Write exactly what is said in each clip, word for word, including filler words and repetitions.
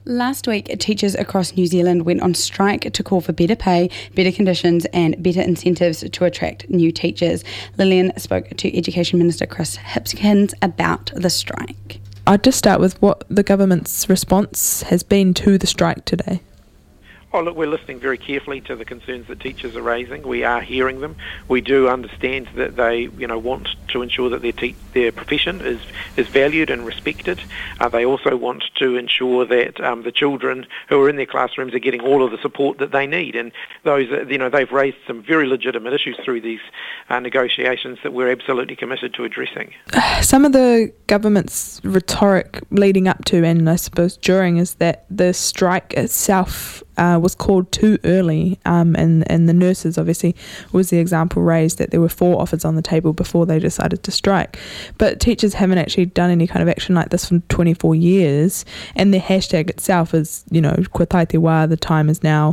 Last week, teachers across New Zealand went on strike to call for better pay, better conditions and better incentives to attract new teachers. Lillian spoke to Education Minister Chris Hipkins about the strike. I'd just start with what the government's response has been to the strike today. Oh, look, we're listening very carefully to the concerns that teachers are raising. We are hearing them. We do understand that they, you know, want to ensure that their te- their profession is is valued and respected. Uh, they also want to ensure that um, the children who are in their classrooms are getting all of the support that they need. And those, uh, you know, they've raised some very legitimate issues through these uh, negotiations that we're absolutely committed to addressing. Some of the government's rhetoric leading up to, and I suppose during, is that the strike itself Uh, was called too early, um, and, and the nurses obviously was the example raised that there were four offers on the table before they decided to strike. But teachers haven't actually done any kind of action like this for twenty-four years, and their hashtag itself is, you know, Ko tai te wā, the time is now.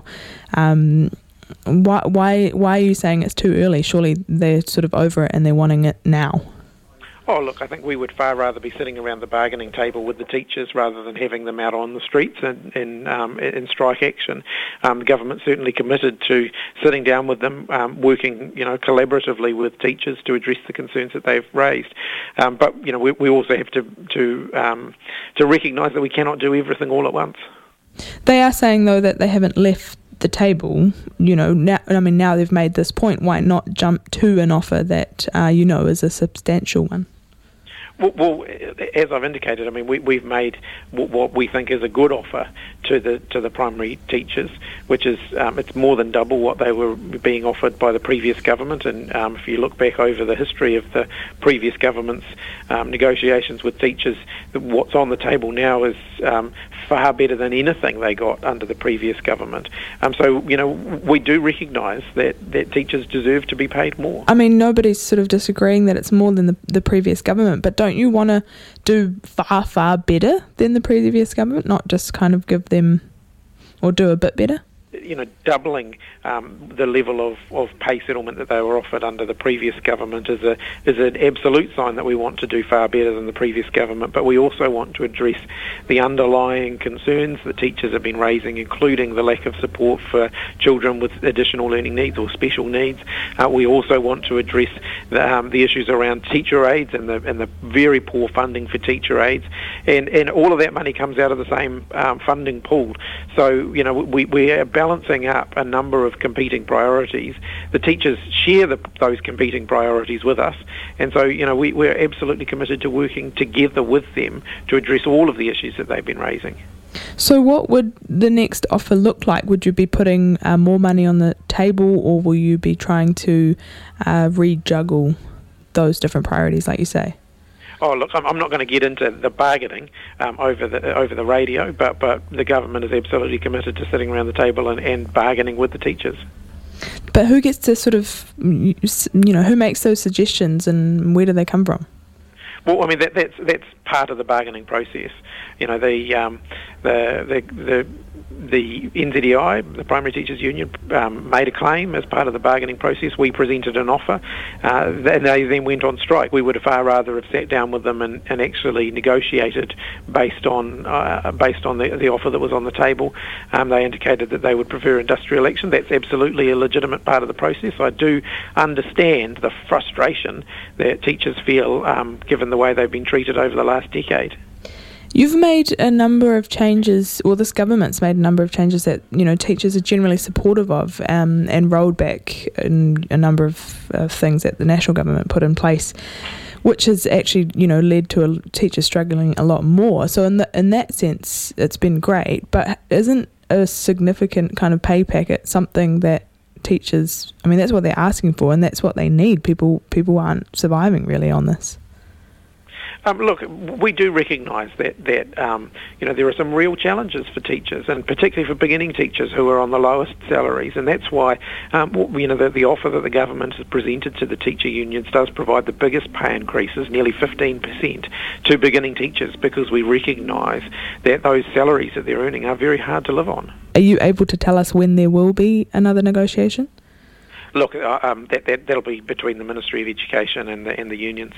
Um, why, why, why are you saying it's too early? Surely they're sort of over it and they're wanting it now. Oh, look, I think we would far rather be sitting around the bargaining table with the teachers rather than having them out on the streets in, in, um, in strike action. Um, the government's certainly committed to sitting down with them, um, working, you know, collaboratively with teachers to address the concerns that they've raised. Um, but, you know, we, we also have to to um, to recognise that we cannot do everything all at once. They are saying, though, that they haven't left the table. You know, now, I mean, now they've made this point, why not jump to an offer that, uh, you know, is a substantial one? Well, well, as I've indicated, I mean, we, we've made what we think is a good offer to the to the primary teachers, which is um, it's more than double what they were being offered by the previous government. And um, if you look back over the history of the previous government's um, negotiations with teachers, what's on the table now is um, far better than anything they got under the previous government. Um, so, you know, we do recognise that, that teachers deserve to be paid more. I mean, nobody's sort of disagreeing that it's more than the, the previous government, but don't you want to do far, far better than the previous government, not just kind of give them or do a bit better? You know, doubling um, the level of, of pay settlement that they were offered under the previous government is a is an absolute sign that we want to do far better than the previous government. But we also want to address the underlying concerns that teachers have been raising, including the lack of support for children with additional learning needs or special needs. Uh, we also want to address the, um, the issues around teacher aides and the and the very poor funding for teacher aides, and and all of that money comes out of the same um, funding pool. So, you know, we we are balancing up a number of competing priorities. The teachers share the, those competing priorities with us, and so, you know, we, we're absolutely committed to working together with them to address all of the issues that they've been raising. So what would the next offer look like? Would you be putting uh, more money on the table, or will you be trying to uh, rejuggle those different priorities, like you say? Oh, look, I'm, I'm not going to get into the bargaining um, over the over the radio, but, but the government is absolutely committed to sitting around the table and, and bargaining with the teachers. But who gets to sort of, you know, who makes those suggestions and where do they come from? Well, I mean, that, that's that's part of the bargaining process. You know, the um, the the the the N Z E I, the Primary Teachers Union, um, made a claim as part of the bargaining process. We presented an offer, uh, and they then went on strike. We would have far rather have sat down with them and, and actually negotiated based on uh, based on the, the offer that was on the table. Um, they indicated that they would prefer industrial action. That's absolutely a legitimate part of the process. I do understand the frustration that teachers feel um, given the way they've been treated over the last decade. You've made a number of changes, or this government's made a number of changes that, you know, teachers are generally supportive of, um, and rolled back in a number of uh, things that the national government put in place, which has actually, you know, led to a teachers struggling a lot more. So in the, in that sense, it's been great. But isn't a significant kind of pay packet something that teachers, I mean, that's what they're asking for, and that's what they need. People people aren't surviving really on this. Um, look, we do recognise that, that um, you know, there are some real challenges for teachers, and particularly for beginning teachers who are on the lowest salaries, and that's why um, you know, the, the offer that the government has presented to the teacher unions does provide the biggest pay increases, nearly fifteen percent, to beginning teachers, because we recognise that those salaries that they're earning are very hard to live on. Are you able to tell us when there will be another negotiation? Look, uh, um, that, that, that'll be between the Ministry of Education and the, and the unions.